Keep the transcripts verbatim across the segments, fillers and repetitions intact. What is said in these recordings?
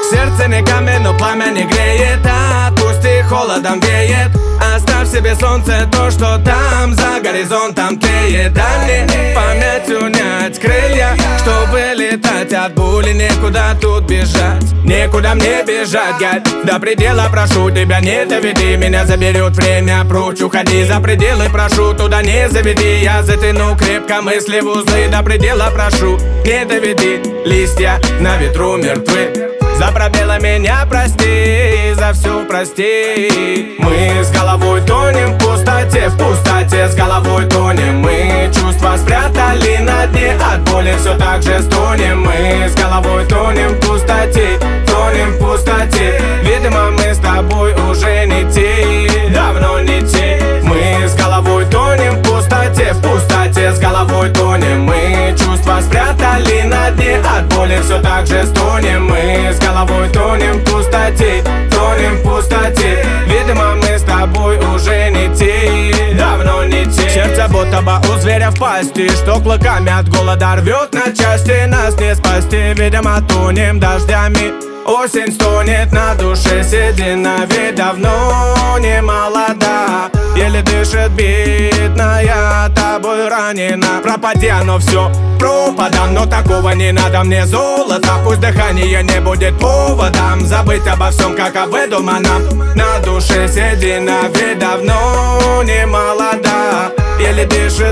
Сердце не камень, но пламя не греет. Отпусти, холодом веет. Оставь себе солнце, то, что там за горизонтом тлеет. Дай мне память унять крылья, чтобы летать от боли. Некуда тут бежать, некуда мне бежать, гад. До предела прошу тебя, не доведи меня, заберет время прочь. Уходи за пределы, прошу, туда не заведи. Я затяну крепко мысли в узлы. До предела прошу, не доведи. Листья на ветру мертвы. За пробелы меня прости, за все прости. Мы с головой тонем в пустоте, в пустоте с головой тонем. Мы чувства спрятали на дне, от боли все так же стонем. Мы с головой тонем в пустоте, тонем в пустоте. Видимо, мы с тобой уже не те, давно не те. Мы с головой тонем в пустоте, в пустоте с головой тонем. Мы чувства спрятали на дне, от боли все так же стонем. Мы с головой тонем в пустоте, тонем в пустоте. Видимо, мы с тобой уже не те, давно не те. Сердце будто бы у зверя в пасти, что клыками от голода рвет на части. Нас не спасти, видимо, тонем дождями. Осень стонет на душе, седина ведь давно не молода. Еле дышит бедная, тобой ранена. Пропади оно все пропадом, но такого не надо мне золото. Пусть дыхание не будет поводом забыть обо всем, как об выдуманном. На душе седина ведь давно не молода. Еле дышит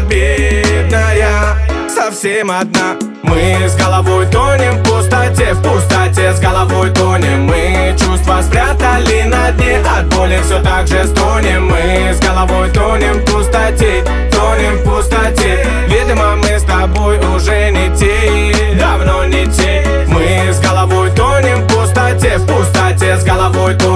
бедная, совсем одна. Мы с головой тонем в пустоте, в пустоте с головой тонем. Мы чувства спрятали на дне, от боли все так же стонем. Мы с головой тонем в пустоте, тонем в пустоте. Видимо, мы с тобой уже не те, давно не те. Мы с головой тонем в пустоте, в пустоте с головой тонем.